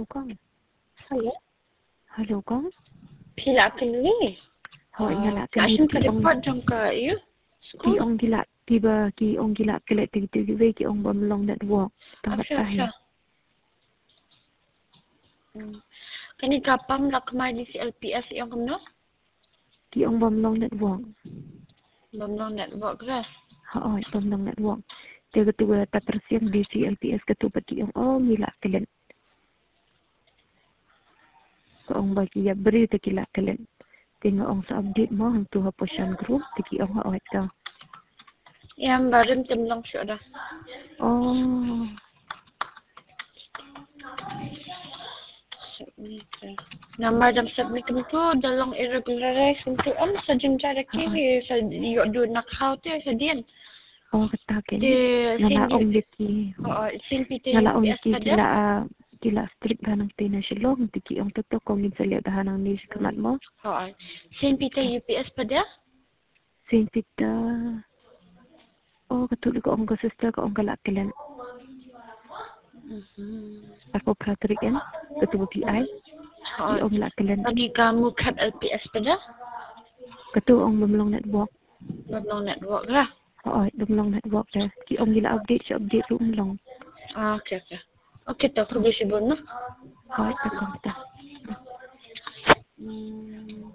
con. Halo. Halo con. Pila kini? Hỏi nhà lạ cái Asyik ki ông kedepan trong ke you. ki ông gila tiba ki ông gila kele tiba ve ki ông bom long network tempat Apa? Kani kapam nak mai di CLPS yang kamno? ki ông bom long network. Bamno network ra. Hỏi bom long network. Dia ketua tapersian di CLPS ketua ki ông gila kele. Ko ông bagi ya beri te gila kele. Tengok ông sa update mo hang tu haposan group ki ông hỏi ka. Yang barim temlang siya dah. Oh. Nama dam submit tu dalam irregularize untuk sa jengcara kiri sa yo do nakhaw te sa dian. Oh katakin. De Ngala ông Vicky. sin pite Ngala ông UPS Vicky pada. kila strict hanang tina silong tiki ông toto kong insalit hanang ni kamat mo. Sin pite UPS pada. Sin pita. Oh katulog ko ông ko sister ko ông kalakilan. Ako Patrick kan ketua PI. Di ông lakilan. Bagi kamu kat LPS pada. Ketua ông bemlong network. Bamno network lah. Bemlong network dah. Ki ông gila update room long. Okay. Okay, tak aku boleh sibuk no. Tak kong ta.